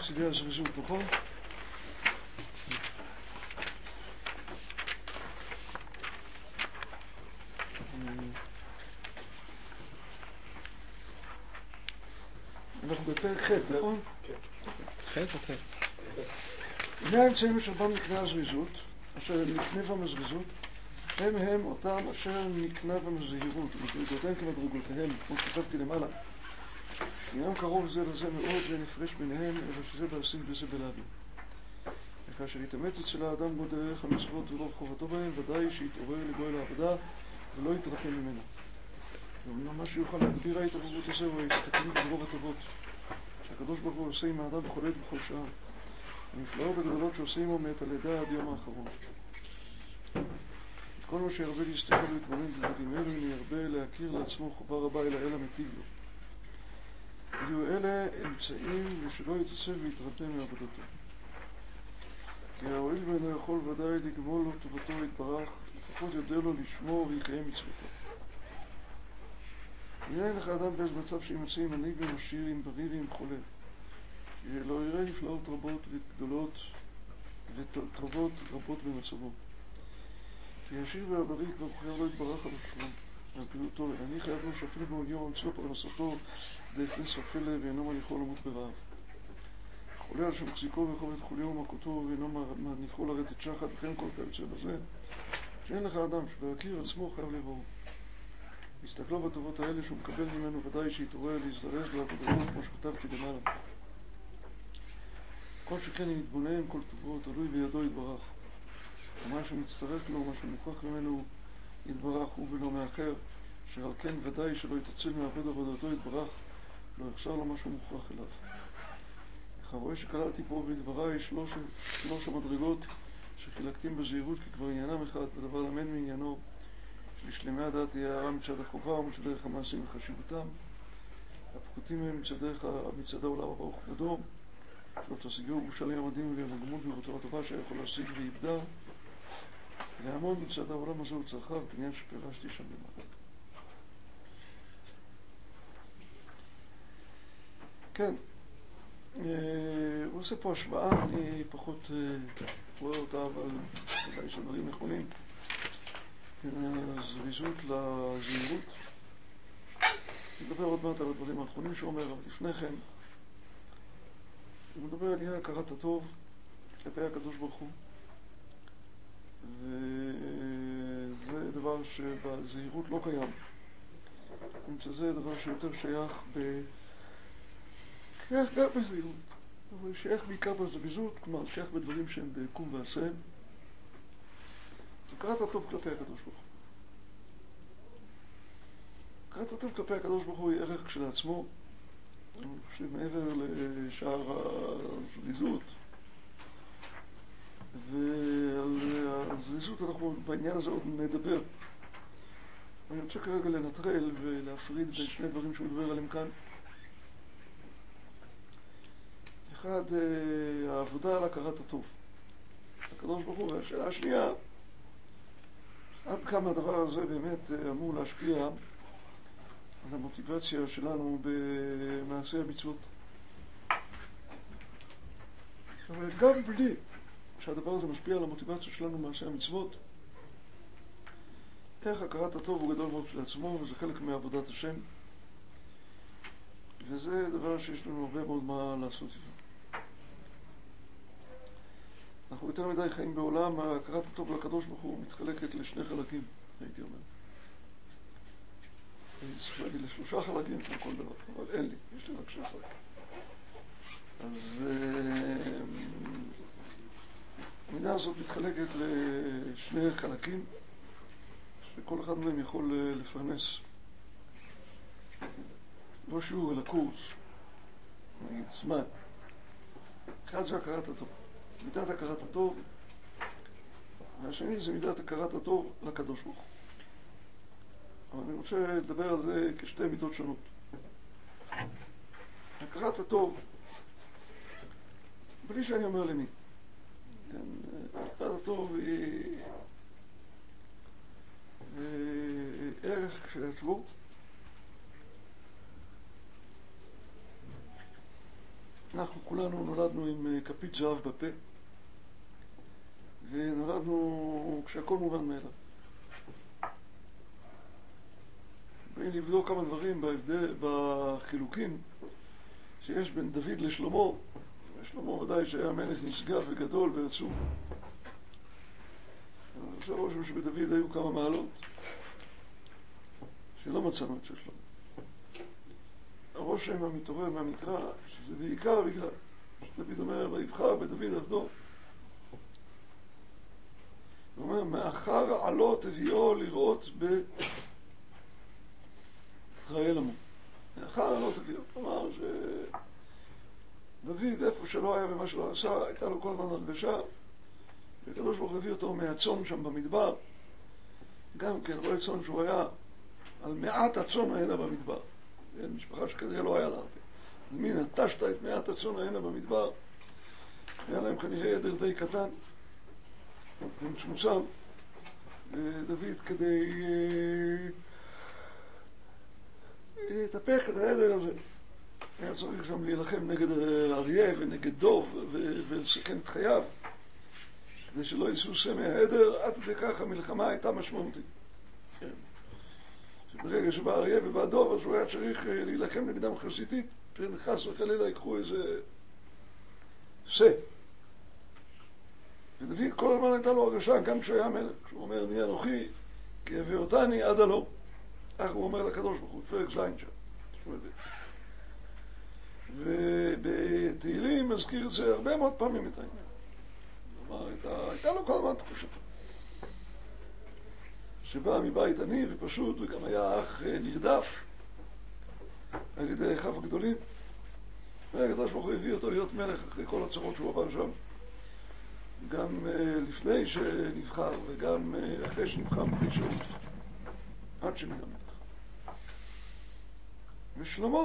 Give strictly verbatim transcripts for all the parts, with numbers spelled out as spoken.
צידי הזריזות, נכון? אנחנו בפרק ח', נכון? ח' או ח'? הנה האמצעים אשר בם נקנה הזריזות, אשר נקנה בם הזריזות, הם הם אותם אשר נקנה בם הזהירות, ומדרגותיהם כמדרגותיהם, כמו שכתבתי למעלה. אינם קרוב זה לזה מאוד ואין הפרש ביניהם, אלא שזה בעשים וזה בלעדים. וכאשר יתאמץ אצל האדם בו דרך המצוות ורוב חובתו בהם, ודאי שיתעורר לגוי לעבודה ולא יתרפא ממנו. ואומנם מה שיוכל להגביר ההתעוררות הזה הוא ההסתכלות ברוב הטובות, שהקדוש ברוך הוא עושה עם האדם בכל עת ובכל שעה. הנפלאות הגדולות שעושה עמו מאת הלידה עד יום האחרון. את כל מה שירבה להסתכל ולהתבונן בדברים אלו, הנה ירבה להכיר לעצמו חובה רבה אל האל המטיב לו. יהיו אלה אמצעים ושלא יתעצב ויתרפא מעבודתו. כי ההואיל ואינו יכול ודאי לגמול לו טובתו יתברך, לפחות יודע לו לשמור ויקיים מצוותו. יהיה לך אדם באיזה מצב שימצא עם עני ומשאיר, עם בריר, עם חולה. לא יראה נפלאות רבות וגדולות וטובות רבות במצבו. כי ישיר והבריא כבר חייב לא יתברך על השלום, על פעילותו. אני חייב לו שאפילו בעוניו אצלו פרנסתו דאפס אפלה ואינו מניחו למות ברעב. חולה על שמחזיקו וחוב את חוליו ומכותו ואינו מניחו לרדת שחת וכן כל כיוצא בזה. שאין לך אדם שבהכיר עצמו חייב לבואו. הסתכלו בטובות האלה שהוא מקבל ממנו ודאי שיתעורר להזדרז לעבודתו כמו שכתבתי למעלה. כל שכן אם יתבונן כל טובו תלוי בידו יתברך. ומה שמצטרף לו, מה שמוכרח ממנו יתברך הוא ולא מאחר, שעל כן ודאי שלא יתעצל מעבוד עבודתו יתברך, לא יחסר לו מה שהוא מוכרח אליו. איך הרואה שקלעתי פה בדבריי שלוש, שלוש המדרגות שחילקתים בזהירות כי כבר עניינם אחד ודבר למד מעניינו, שלשלמי הדעת יהיה הערה מצד החובה ומצד דרך המעשים וחשיבותם. הפחותים הם מצד, דרך, מצד העולם הבא וכבודו, שלא תשיגו בושה ליום הדין ולגמול בירותו הטובה שיכול להשיג ויבדה. לעמוד מצד העולם הזה הוא צרכיו, בעניין שפירשתי שם למעלה. כן, הוא עושה פה השוואה, אני פחות רואה אותה, אבל אולי שדברים נכונים. זריזות לזהירות. נדבר עוד מעט על הדברים האחרונים שאומר, אבל לפני כן הוא מדבר על הכרת הטוב כלפי הקדוש ברוך הוא, וזה דבר שבזהירות לא קיים. זה דבר שיותר שייך ב... שייך גם בזהירות, אבל שייך בעיקר בזריזות, כלומר שייך בדברים שהם בקום ועשה. זה הכרת הטוב כלפי הקדוש ברוך הוא. הכרת הטוב כלפי הקדוש ברוך הוא היא ערך כשלעצמו, שמעבר לשאר הזריזות, ועל הזריזות אנחנו בעניין הזה עוד נדבר. אני רוצה כרגע לנטרל ולהפריד בין שני דברים שהוא מדבר עליהם כאן. אחד, העבודה על הכרת הטוב הקדוש ברוך הוא, והשאלה השנייה, עד כמה הדבר הזה באמת אמור להשפיע על המוטיבציה שלנו במעשי המצוות. אבל גם בלי שהדבר הזה משפיע על המוטיבציה שלנו במעשי המצוות, איך הכרת הטוב הוא גדול מאוד של עצמו, וזה חלק מעבודת השם, וזה דבר שיש לנו הרבה מאוד מה לעשות איתו. אנחנו יותר מדי חיים בעולם, הכרת הטוב לקדוש ברוך הוא מתחלקת לשני חלקים, הייתי אומר. אני צריך להגיד לשלושה חלקים כמו כל דבר, אבל אין לי, יש לי רק שני חלקים. אז המידה הזאת מתחלקת לשני חלקים, שכל אחד מהם יכול לפרנס לא שיעור אלא קורס, נגיד זמן. אחד זה הכרת הטוב, מידת הכרת הטוב, והשני זה מידת הכרת הטוב לקדוש ברוך הוא. אבל אני רוצה לדבר על זה כשתי מידות שונות. הכרת הטוב, בלי שאני אומר למי. הכרת הטוב היא ערך כשלעצמו. אנחנו כולנו נולדנו עם כפית זהב בפה, ונולדנו כשהכל מובן מאליו. באים לבדוק כמה דברים בהבדל, בחילוקים שיש בין דוד לשלמה. שלמה ודאי שהיה מלך נשגב וגדול ועצום. אני חושב רושם שבדוד היו כמה מעלות שלא מצאנו את של שלמה. הרושם המתעורר מהמקרא שזה בעיקר בגלל שדוד אומר ויבחר בדוד עבדו. הוא אומר מאחר עלו תביאו לראות בישראל עמו. מאחר עלו תביאו. כלומר שדוד איפה שלא היה ומה שלא עשה הייתה לו כל הזמן הרגשה, והקדוש ברוך הוא הביא אותו מהצאן שם במדבר. גם כן רואה צאן שהוא היה על מעט הצאן האלה במדבר. משפחה שכנראה לא היה לה הרבה. מי נטשת את מעט הצאן האלה במדבר? היה להם כנראה עדר די קטן ומצומצם. דוד כדי לטפח את העדר הזה היה צריך שם להילחם נגד אריה ונגד דוב ולסכן את חייו כדי שלא יסוסה מהעדר. עד כדי כך המלחמה הייתה משמעותית. כן. ברגע שבא אריה ובא דוב אז הוא היה צריך להילחם נגדם חזיתית, שנחס וחלילה ייקחו איזה סה. ודוד כל הזמן הייתה לו הרגשה, גם כשהוא היה מלך, כשהוא אומר מי אנוכי כי הביא אותני עד הלא. כך הוא אומר לקדוש ברוך הוא, פרק זין שם. ובתהילים מזכיר את זה הרבה מאוד פעמים את העניין. כלומר, הייתה, הייתה לו כל הזמן תחושה שבא מבית עני ופשוט, וגם היה אח נרדף על ידי אחיו הגדולים. והקדוש ברוך הוא הביא אותו להיות מלך אחרי כל הצרות שהוא עבר שם, גם לפני שנבחר וגם אחרי שנבחר מדי שהוא עד שנהיה מלך. ושלמה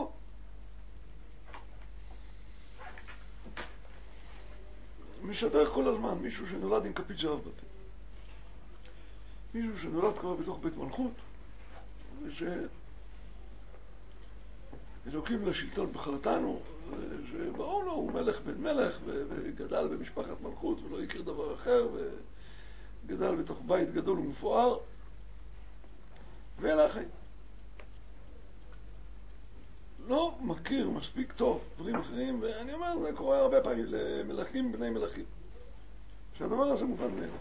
משדר כל הזמן מישהו שנולד עם כפית זהב בפה, מישהו שנולד כבר בתוך בית מלכות, שאלוקים לשלטון בחרתנו, שבאו לו הוא מלך בן מלך וגדל במשפחת מלכות ולא הכיר דבר אחר, וגדל בתוך בית גדול ומפואר, ואלה החיים. לא מכיר מספיק טוב דברים אחרים, ואני אומר, זה קורה הרבה פעמים למלכים בני מלכים, שהדבר הזה מובן מאליו.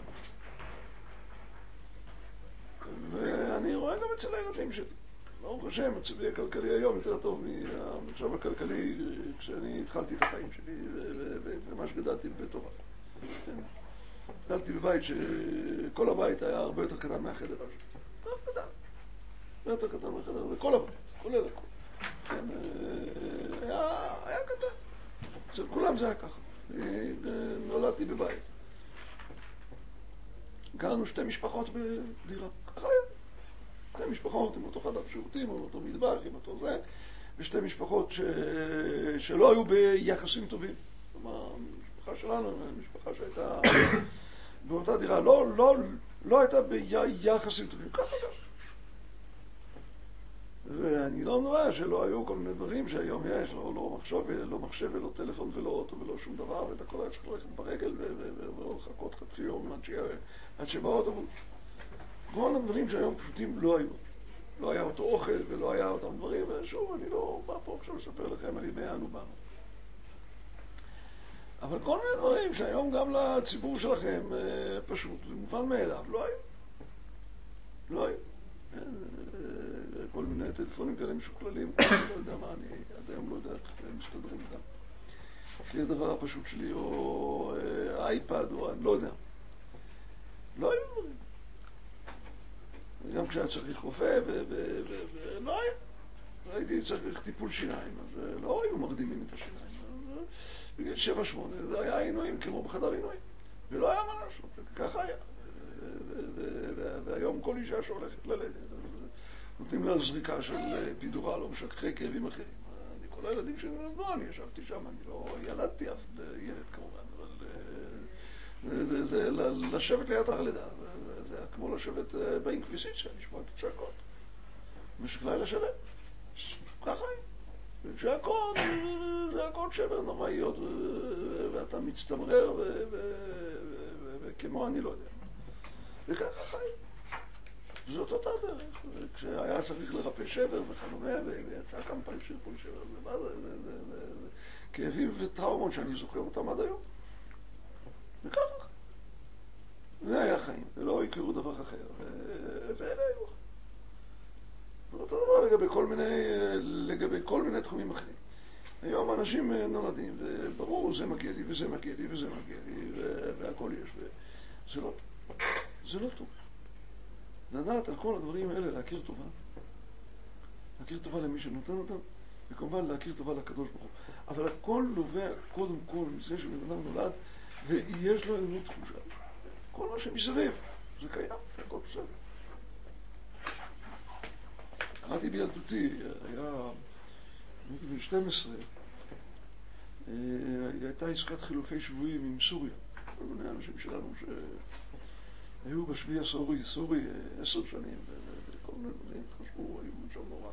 ואני רואה גם אצל הילדים שלי. ברוך השם, מצבי הכלכלי היום יותר טוב מהמצב הכלכלי כשאני התחלתי את החיים שלי ומה שגדלתי בבית תורה. גדלתי בבית שכל הבית היה הרבה יותר קטן מהחדר הזה. הרבה קטן. הרבה יותר קטן מהחדר הזה. כל הבית, כולל הכל. היה, היה קטן. אצל כולם זה היה ככה. נולדתי בבית. גרנו שתי משפחות בדירה. ככה היה. שתי משפחות עם אותו חדר שירותים, עם אותו מטבח, עם אותו זה, ושתי משפחות ש... שלא היו ביחסים טובים. כלומר, המשפחה שלנו, המשפחה שהייתה באותה דירה, לא, לא, לא הייתה ביחסים טובים. ככה גם. ואני לא נורא שלא היו כל מיני דברים שהיום יש, לא, לא, מחשב, לא מחשב ולא טלפון ולא אוטו ולא שום דבר, ואת הכל היה צריך ללכת ברגל ולא לחכות חצי יום עד, ש... עד שבאות, אבל כל הדברים שהיום פשוטים לא היו. לא היה אותו אוכל ולא היה אותם דברים, ושוב, אני לא בא פה עכשיו לספר לכם על ימי אנו באנו. אבל כל מיני דברים שהיום גם לציבור שלכם פשוט, זה מובן מאליו, לא היו. לא היו. כל מיני טלפונים כאלה משוקללים, לא יודע מה, אני עד היום לא יודע איך הם מסתדרים איתם. לפי הדבר הפשוט שלי, או אייפד, או אני לא יודע. לא היו דברים. גם כשהיה צריך רופא, ולא היה. הייתי צריך טיפול שיניים, אז לא היו מרדימים את השיניים. בגיל שבע שמונה, זה היה עינויים כמו בחדר עינויים. ולא היה מה לעשות, ככה היה. והיום כל אישה שהולכת ללדת, נותנים לה זריקה של פידורל או משככי כאבים אחרים. אני כל הילדים שלי נולדו, אני ישבתי שם, אני לא ילדתי אף ילד כמובן, אבל זה לשבת ליד הלידה, זה היה כמו לשבת באינקוויזיציה, לשמוע את הצעקות. במשך לילה שלם. ככה היא. וכשהכל, זה הכל שבר נוראיות, ואתה מצטמרר, וכמו אני לא יודע. וככה חיים. זאת אותה דרך. כשהיה צריך לרפא שבר וכדומה, ויצא כמה פעמים שרפו שבר, ומה זה, זה כאבים וטראומות שאני זוכר אותם עד היום. וככה. זה היה חיים, ולא הכירו דבר אחר. ואלה היו. ואותו דבר לגבי כל מיני, לגבי כל מיני תחומים אחרים. היום אנשים נולדים, וברור, זה מגיע לי, וזה מגיע לי, וזה מגיע לי, והכל יש. זה לא טוב. זה לא טוב. לדעת על כל הדברים האלה, להכיר טובה. להכיר טובה למי שנותן אותם, וכמובן להכיר טובה לקדוש ברוך הוא. אבל הכל נובע קודם כל מזה שבן אדם נולד, ויש לו איזו תחושה. כל מה שמסביב, זה קיים, הכל בסדר. קראתי בילדותי, היה בן שתים עשרה, הייתה עסקת חילופי שבויים עם סוריה. כל מיני אנשים שלנו שהיו בשבי הסורי, סורי עשר שנים, וכל מיני דברים חשבו, היו שם נורא.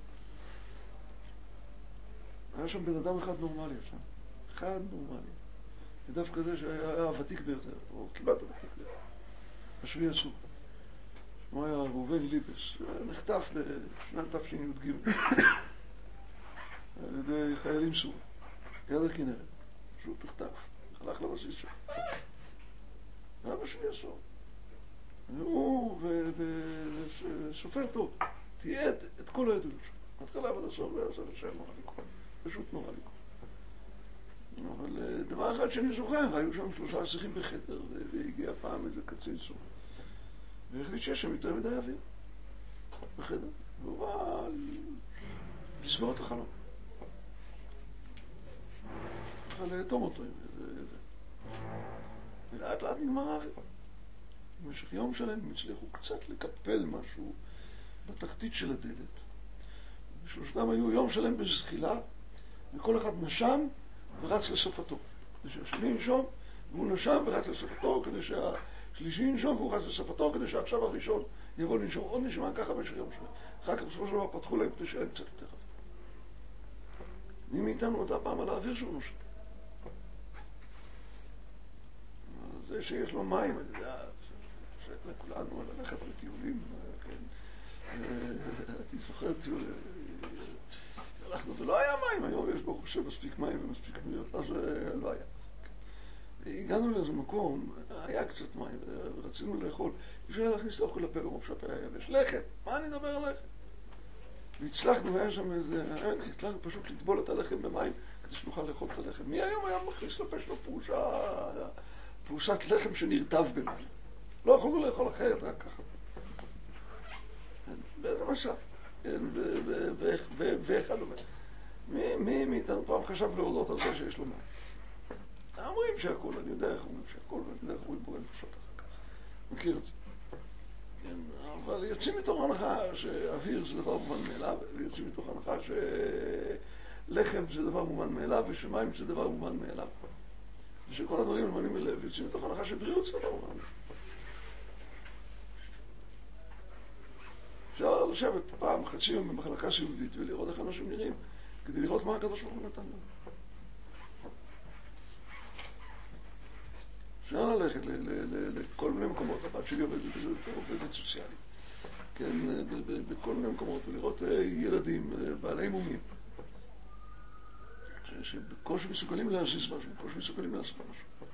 היה שם בן אדם אחד נורמלי שם, אחד נורמלי. דווקא זה שהיה הוותיק ביותר, או כמעט הוותיק ביותר, בשבי הסורי. הוא היה ראובן ליבס, נחטף בשנת תש"ג על ידי חיילים סורים, יד הכנרת, פשוט נחטף, הלך לבסיס שם. היה בשבי הסורי. הוא וסופר טוב, תיעד את כל העדות שם. התחלה ועד הסוף, זה היה ספר שם נורא לקרוא, פשוט נורא לקרוא. אבל דבר אחד שאני זוכר, היו שם שלושה שיחים בחדר, והגיע פעם איזה קצין סורי. והחליט שיש שם יותר מדי אוויר בחדר, והוא בא לסגור את החלום. ככה לאטום אותו עם איזה... ולאט לאט נגמר האוויר. במשך יום שלם הם הצליחו קצת לקפל משהו בתחתית של הדלת. ושלושתם היו יום שלם בזחילה, וכל אחד נשם ורץ לסופתו. כדי שהשני ינשום, והוא נשם ורץ לסופתו, כדי שה... שלישי ינשום והוא רץ לספתו כדי שעכשיו הראשון יבוא לנשום עוד נשמע ככה במשך יום שלהם. אחר כך בסופו של דבר פתחו להם כדי שלהם קצת יותר. מי מאיתנו אותה פעם על האוויר שהוא נושם? זה שיש לו מים, אני יודע, זה לכולנו ללכת לטיולים, כן. הייתי זוכר טיול, הלכנו ולא היה מים, היום יש ברוך השם מספיק מים ומספיק מיות, אז לא היה. הגענו לאיזה מקום, היה קצת מים, ורצינו לאכול. אפשר להכניס את האוכל לפה, כמו שהפה היה יבש. לחם, מה אני אדבר על לחם? והצלחנו, והיה שם איזה... הצלחנו פשוט לטבול את הלחם במים, כדי שנוכל לאכול את הלחם. מי היום היה מכניס לפה שלו פרושה... פרושת לחם שנרטב במים? לא יכולנו לאכול אחרת, רק ככה. באיזה מצב. ואחד אומר, מי מאיתנו פעם חשב להודות על זה שיש לו מים? אומרים שהכל, אני יודע איך אומרים שהכל, ואני יודע איך אומרים בורא נפשות אחר כך. מכיר את זה. כן, אבל יוצאים מתוך הנחה שאוויר זה דבר מובן מאליו, ויוצאים מתוך הנחה שלחם זה דבר מובן מאליו, ושמים זה דבר מובן מאליו. ושכל הדברים מובנים מאליו, ויוצאים מתוך הנחה שבריאות זה דבר מובן מאליו. אפשר לשבת פעם חצי יום במחלקה סיעודית ולראות איך אנשים נראים, כדי לראות מה הקדוש ברוך הוא נתן לנו. אפשר ללכת לכל מיני מקומות, הבת שלי עובדת עובדת סוציאלית, כן, בכל מיני מקומות, ולראות ילדים בעלי מומים, שבקושי מסוגלים להזיז משהו, בקושי מסוגלים לעשות משהו.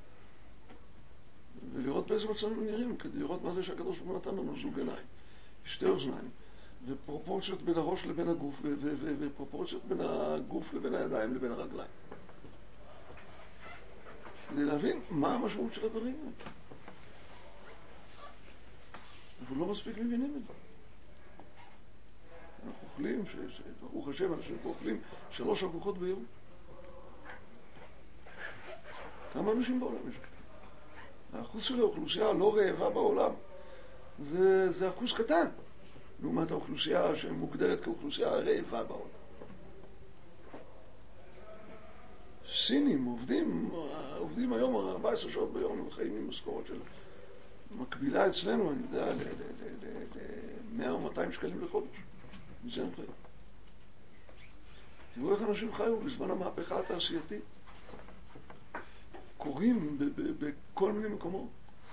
ולראות באיזה מצבים הם נראים, כדי לראות מה זה שהקדוש ברוך הוא נתן לנו זוג עיניים, שתי אוזניים, ופרופורציות בין הראש לבין הגוף, ופרופורציות בין הגוף לבין הידיים לבין הרגליים. כדי להבין מה המשמעות של הדברים האלה. אנחנו לא מספיק מבינים את זה. אנחנו אוכלים, ברוך השם, אנשים פה אוכלים שלוש ארוחות ביום. כמה אנשים בעולם יש כאלה? האחוז של האוכלוסייה הלא רעבה בעולם זה, זה אחוז קטן, לעומת האוכלוסייה שמוגדרת כאוכלוסייה רעבה בעולם. סינים עובדים, עובדים היום ארבע עשרה שעות ביום, הם חיים עם משכורת של מקבילה אצלנו, אני יודע, ל-מאה או מאתיים שקלים לחודש. מזה הם חיים. תראו איך אנשים חיו בזמן המהפכה התעשייתית. קוראים בכל מיני מקומות.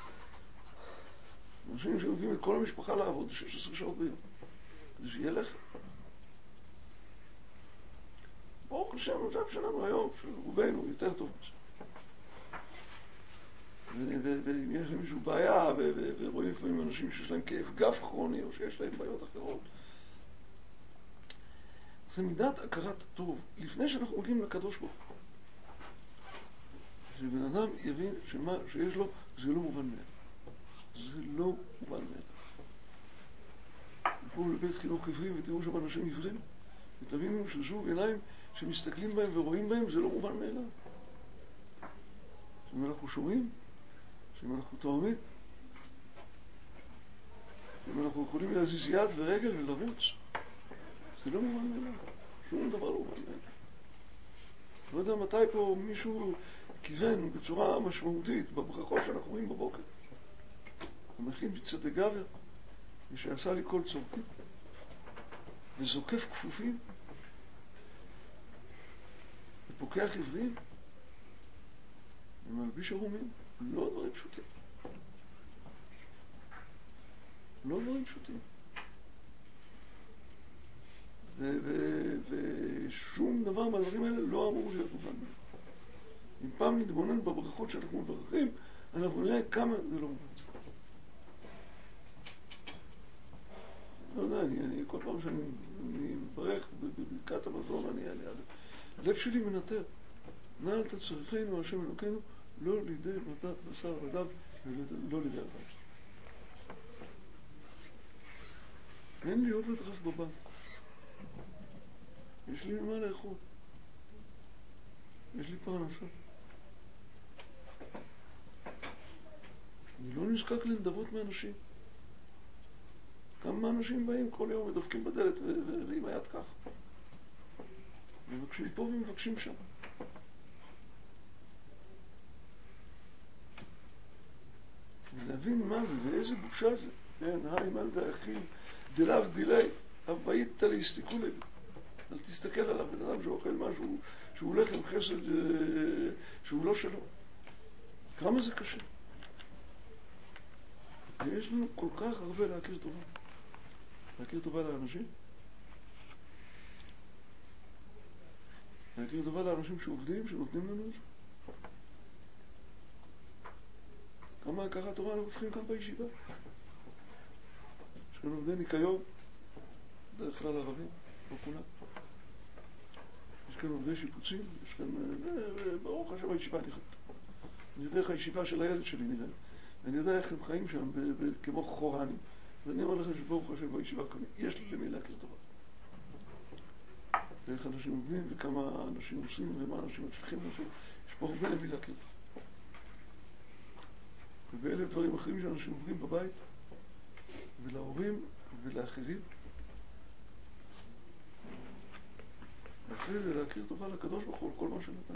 אנשים שמביאים את כל המשפחה לעבוד שש עשרה שעות ביום. כדי שיהיה לחם. ברוך השם, המצב שלנו היום, שרובנו יותר טוב מזה. ואם יש למישהו בעיה, ורואים לפעמים אנשים שיש להם כאב גב כרוני, או שיש להם בעיות אחרות. זה מידת הכרת הטוב, לפני שאנחנו מגיעים לקדוש ברוך הוא. שבן אדם יבין שמה שיש לו זה לא מובן מאליו. זה לא מובן מאליו. תלכו לבית חינוך עברים ותראו שם אנשים עיוורים, ותבינו שזוג עיניים שמסתכלים בהם ורואים בהם זה לא מובן מאליו. שאם אנחנו שומעים, שאם אנחנו תואמים, שאם אנחנו יכולים להזיז יד ורגל ולרוץ, זה לא מובן מאליו. שום דבר לא מובן מאליו. לא יודע מתי פה מישהו כיוון בצורה משמעותית בברכות שאנחנו רואים בבוקר. המכין בצדק גבר, ושעשה לי כל צורקים, וזוקף כפופים, ופוקח עברים, ומלביש ערומים. לא דברים פשוטים. לא דברים פשוטים. ושום דבר מהדברים האלה לא אמור להיות מובן. אם פעם נתבונן בברכות שאנחנו מברכים, אנחנו נראה כמה זה לא מובן. לא יודע, אני, אני, כל פעם שאני מברך בברכת המזון, אני אעלה. הלב שלי מנטר. נא אל תצריכנו, השם אלוקינו, לא לידי בשר ודם, ולא לידי אדם. אין לי עובד רף בבנק. יש לי ממה לאכול. יש לי פרנסה. אני לא נזקק לנדבות מאנשים. כמה אנשים באים כל יום ודופקים בדלת ועם היד כך. מבקשים פה ומבקשים שם. ולהבין מה זה ואיזה בושה זה. כן, היי מלדה אחי, דלאו דילי, הבאית להסתכלו לב. אל תסתכל עליו, בן אדם שאוכל משהו, שהוא לחם חסד, שהוא לא שלו. כמה זה קשה. ויש לנו כל כך הרבה להכיר טובה. להכיר טובה לאנשים. להכיר טובה לאנשים שעובדים, שנותנים לנו את זה. כמה הכרת טובה אנחנו צריכים כאן בישיבה. יש כאן עובדי ניקיון, דרך כלל ערבים, לא כולם. יש כאן עובדי שיפוצים, יש כאן, ברוך השם הישיבה נכנסת. אני יודע איך הישיבה של הילד שלי נראה. ואני יודע איך הם חיים שם כמו חורנים. ואני אומר לכם שברוך השם בישיבה כאן, יש לי למי להכיר טובה. ואיך אנשים עובדים וכמה אנשים עושים ומה אנשים מצליחים לעשות. יש פה הרבה למי להכיר טובה. ובאלה דברים אחרים שאנשים עוברים בבית, ולהורים ולאחרים. ואחרי זה להכיר טובה לקדוש ברוך הוא, כל מה שנתן.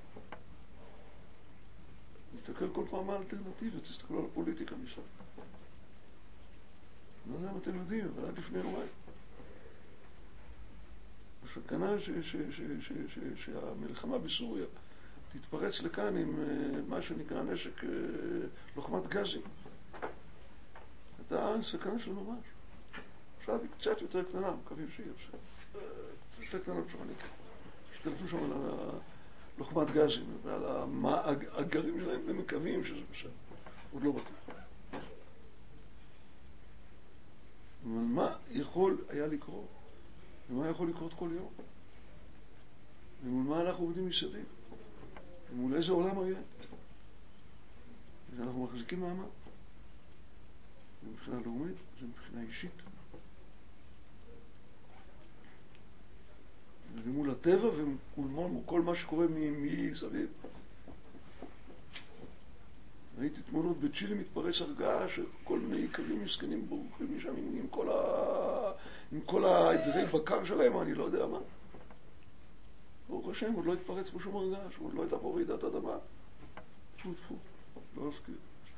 נסתכל כל פעם מה האלטרנטיבה, תסתכלו על הפוליטיקה מסביב. לא יודע אם אתם יודעים, אבל עד לפני יומיים. הסכנה שהמלחמה בסוריה תתפרץ לכאן עם מה שנקרא נשק לוחמת גזים. הייתה סכנה של ממש. עכשיו היא קצת יותר קטנה, מקווים שהיא יותר קטנה בשמניקה. השתלטו שם על לוחמת גזים ועל האגרים שלהם ומקווים שזה בסדר. עוד לא בטוח. אבל מה יכול היה לקרות? ומה יכול לקרות כל יום? ומול מה אנחנו עובדים מסביב? ומול איזה עולם היה? ואנחנו מחזיקים מעמד. זה מבחינה לאומית, זה מבחינה אישית. ומול הטבע ומול כל מה שקורה מסביב. ראיתי תמונות בצ'ילי מתפרץ הרגעה שכל מיני עיקרים מסכנים בורחים משם עם כל, ה... עם כל העדרי בקר שלהם, אני לא יודע מה. ברוך השם, עוד לא התפרץ פה שום הרגעה, עוד לא הייתה פה רעידת אדמה. טפו טפו, לא אזכיר.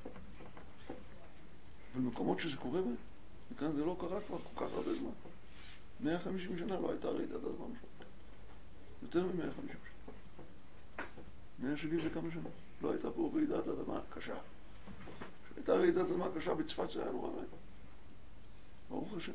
במקומות שזה קורה בהם, וכאן זה לא קרה כבר כל כך הרבה זמן. מאה וחמישים שנה לא הייתה רעידת אדמה משהו. יותר מ-מאה וחמישים שנה. מאה שבעים וכמה שנה. לא הייתה פה רעידת אדמה קשה. כשהייתה רעידת אדמה קשה בצפת זה היה נורא מעט. ברוך השם.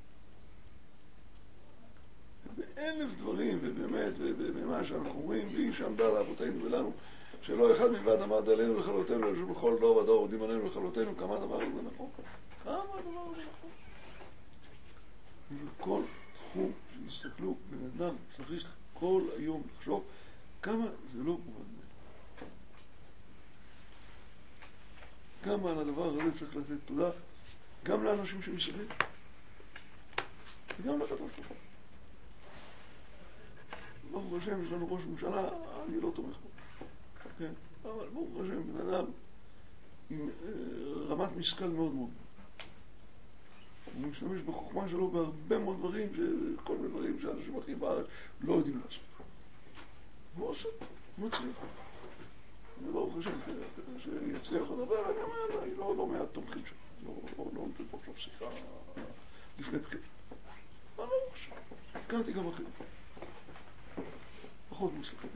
באלף דברים, ובאמת, ובמה שאנחנו אומרים, והיא שעמדה לאבותינו ולנו, שלא אחד מלבד עמד עלינו לכלותנו, שבכל דור ודור עומדים עלינו לכלותנו, כמה הדבר הזה נכון? כמה הדבר הזה נכון? ובכל תחום שיסתכלו בן אדם צריך כל היום לחשוב כמה זה לא מובן מהם. כמה על הדבר הזה צריך לתת תודה, גם לאנשים שמסביב, וגם לקדוש ברוך הוא. ברוך השם, יש לנו ראש ממשלה, אני לא תומך בו. כן? אבל ברוך השם, בן אדם עם רמת משכל מאוד מאוד. הוא משתמש בחוכמה שלו בהרבה מאוד דברים, כל מיני דברים שאנשים הכי בארץ לא יודעים לעשות. הוא עושה, הוא מצליח. וברוך השם, שיצליח לדבר, אני אומר, אני לא מעט תומכים שם. לא נותן פה עכשיו שיחה לפני בחירות. אבל ברוך השם, הכרתי גם אחרים. פחות מוצלחים.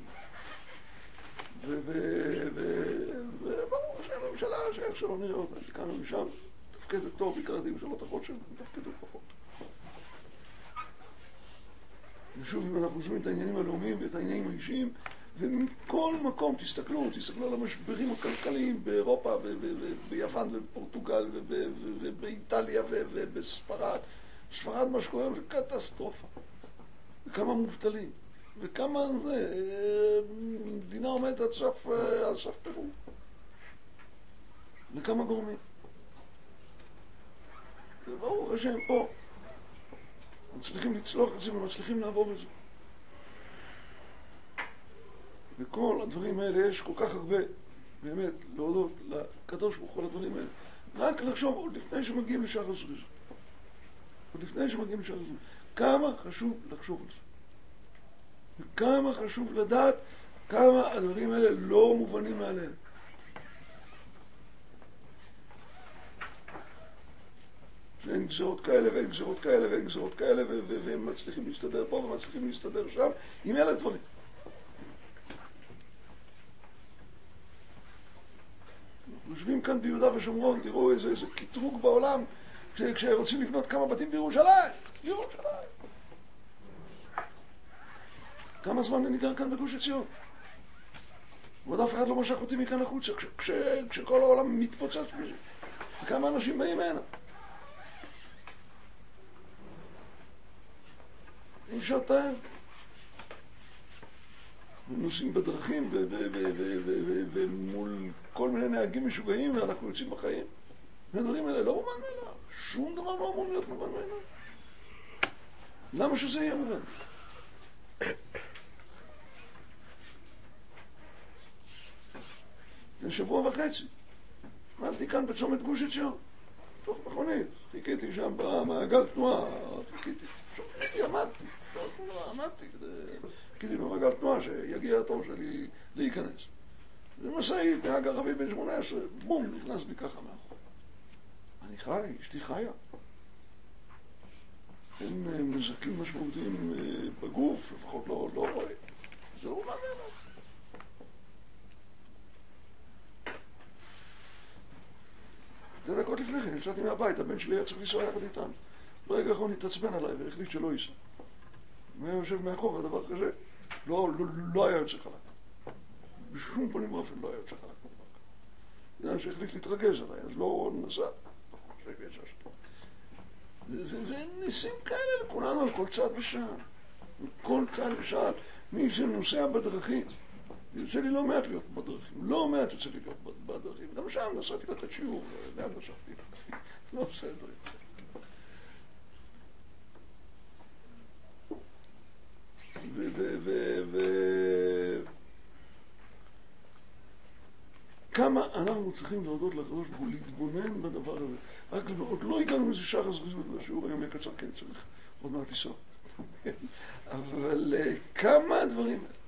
וברוך השם, הממשלה שאיך שלא נראה אותה, כאן ומשם, תפקדת טוב, הכרתי בשלות החוד שלנו, תפקדת פחות. ושוב, אם אנחנו שומעים את העניינים הלאומיים ואת העניינים האישיים, ומכל מקום תסתכלו, תסתכלו על המשברים הכלכליים באירופה, ביוון ובפורטוגל, ובאיטליה ובספרד. ספרד מה שקורה זה קטסטרופה. וכמה מובטלים. וכמה זה, מדינה עומדת על סף, על סף פירוק. וכמה גורמים. וברוך השם, פה, מצליחים לצלוח את זה ומצליחים לעבור את זה. וכל הדברים האלה יש כל כך הרבה, באמת, להודות לקדוש ברוך הוא הדברים האלה. רק לחשוב, עוד לפני שמגיעים לשחר זריז. עוד לפני שמגיעים לשחר זריז. כמה חשוב לחשוב על זה. וכמה חשוב לדעת כמה הדברים האלה לא מובנים מעליהם. שאין גזרות כאלה ואין גזרות כאלה ואין גזרות כאלה והם מצליחים להסתדר פה ומצליחים להסתדר שם עם אלה דברים. אנחנו יושבים כאן ביהודה ושומרון, תראו איזה, איזה קטרוג בעולם כשרוצים לבנות כמה בתים בירושלים. ירושלים. כמה זמן אני גר כאן בגוש עציון? ועוד אף אחד לא משך אותי מכאן החוצה, כש, כש, כשכל העולם מתפוצץ בזה. וכמה אנשים באים הנה. אין שעתיים. ונוסעים בדרכים ומול כל מיני נהגים משוגעים ואנחנו יוצאים בחיים. והדברים האלה לא מובן מאליו. שום דבר לא אמור להיות מובן מאליו. למה שזה יהיה מובן? שבוע וחצי. עמדתי כאן בצומת גוש עציון. תוך מכונית. חיכיתי שם במעגל תנועה. חיכיתי. חיכיתי, עמדתי. עמדתי. חיכיתי במעגל תנועה שיגיע התור שלי להיכנס. זה משאית, נהג ערבי בן שמונה עשרה. בום, נכנס לי ככה מאחור. אני חי, אשתי חיה. אין נזקים משמעותיים בגוף, לפחות לא רואה. זה לא מה ממנו. שתי דקות לפני כן, יצאתי מהבית, הבן שלי היה צריך לנסוע יחד איתם. ברגע האחרון התעצבן עליי והחליט שלא ייסע. הוא היה יושב מאחור, הדבר כזה, לא, לא, לא היה יוצא חלק. בשום פנים ואופן לא היה יוצא חלק. זה שהחליט להתרגז עליי, אז לא נסע. זה ניסים כאלה לכולנו על כל צעד ושעל. כל צעד ושעל. מי שנוסע בדרכים, יוצא לי לא מעט להיות בדרכים, לא מעט יוצא לי להיות בדרכים. גם שם נסעתי לתת שיעור, לאן נסעתי? לא עושה דברים. ו... ו... ו... ו... כמה אנחנו צריכים להודות לקדוש ברוך הוא, להתבונן בדבר הזה. רק עוד לא הגענו איזה שחר זריזות בשיעור, היום יקצר כן צריך, עוד מעט לסוף. אבל כמה הדברים האלה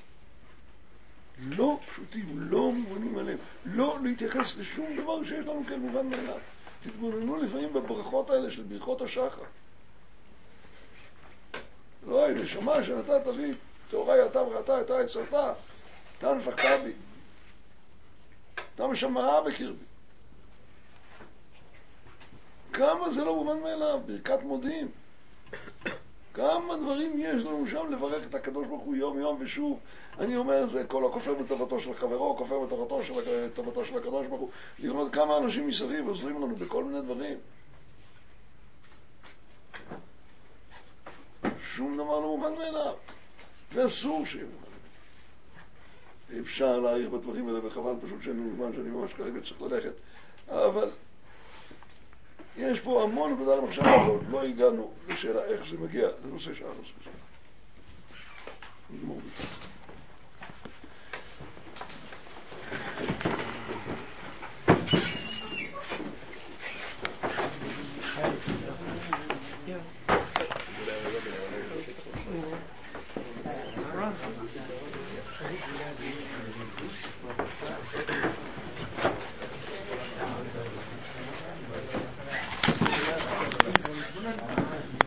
לא פשוטים, לא מובנים עליהם, לא להתייחס לשום דבר שיש לנו כאן מובן מאליו. תתבוננו לפעמים בברכות האלה של ברכות השחר. לא, נשמה שנתת לי תאורי אתה וראתה אתה יצרתה, אתה נפחתה בי, אתה משמעה בקרבי. כמה זה לא מובן מאליו, ברכת מודיעים. כמה דברים יש לנו שם לברך את הקדוש ברוך הוא יום יום ושוב. אני אומר זה, כל הכופר בטובתו של חברו, כופר בטובתו של, של הקדוש ברוך הוא. לראות כמה אנשים מסביב עוזרים לנו בכל מיני דברים. שום דבר לא מובן מאליו. ואסור שיהיה מובן מאליו. אפשר להעיר בדברים האלה וחבל פשוט שאין לנו זמן שאני ממש כרגע צריך ללכת. אבל יש פה המון נקודה למחשבה, עוד לא הגענו לשאלה איך זה מגיע לנושא שער הספציפי. נגמור בשביל.